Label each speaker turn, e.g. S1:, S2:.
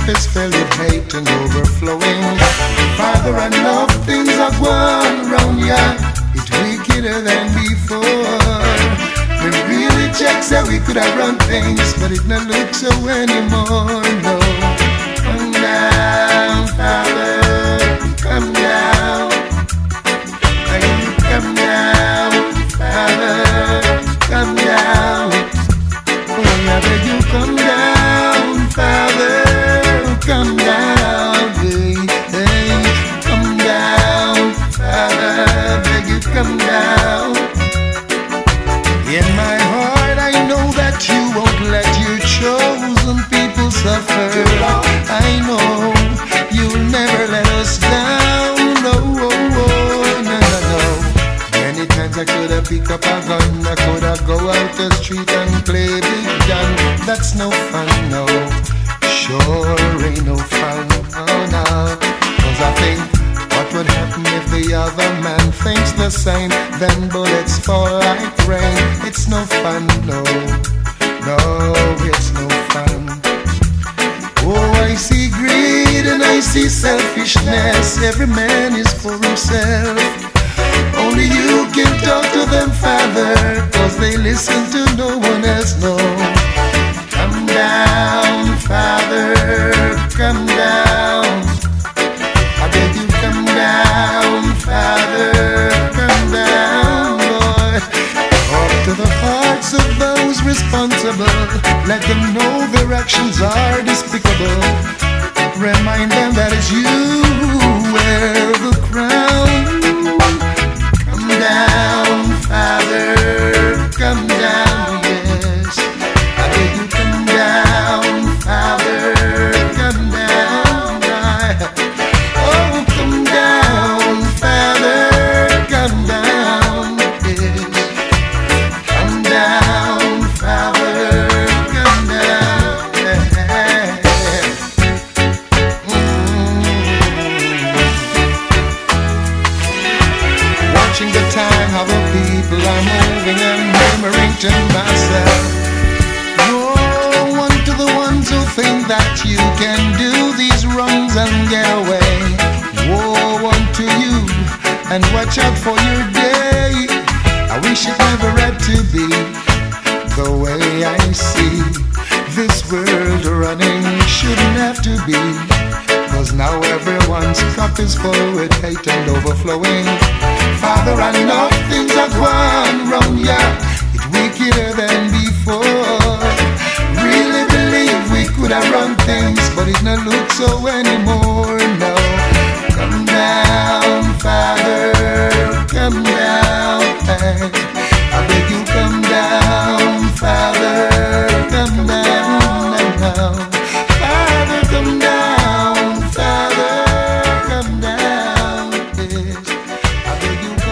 S1: cup is filled with hate and overflowing. Father, I know things are going wrong, yeah. It's wickeder than before. We really check that we could have run things, but it not look so anymore, no. Come down, Father, come down. Come down, Father, come down. Oh, I beg you, come down, Father, come down. Hey, come down, Father, beg you, come down. In my heart, I know that you won't let your chosen people suffer. I know you'll never let us down. No, no, no, no. Many times I could have picked up a gun, I could have go out the street and play big gun. That's no fun, no. Sure ain't no fun, oh no. 'Cause I think what would happen if the other man thinks the same? Then bullets fall like rain. It's no fun, no. No, it's no fun. Oh, I see greed and I see selfishness. Every man is for himself. Only you can talk to them, Father, 'cause they listen to no one else, no. Come down, Father, come down. I beg you, come down, Father, come down, Lord. Up to the hearts of those responsible. Let them know their actions are despicable. Remind them that it's you who wear the crown. Come down, Father, come down, yes. I beg you, come down, Father, come down. Oh, come down, Father, come down, yes. Come down, Father, come down, yeah. Watching the time, how the people are moving and murmuring to myself. Woe unto the ones who think that you can do these wrongs and get away. Woe unto you, and watch out for your day. I wish it never had to be the way I see this world running. Shouldn't have to be, 'cause now everyone's cup is full with hate and overflowing. Father, I know things are going wrong, yeah. It's wickeder than before. Really believe we could have run things, but it not look so anymore, no. Come down, Father, come down. I beg you, come down, Father, come down, now. Father, come down, Father, come down, yes. I beg you,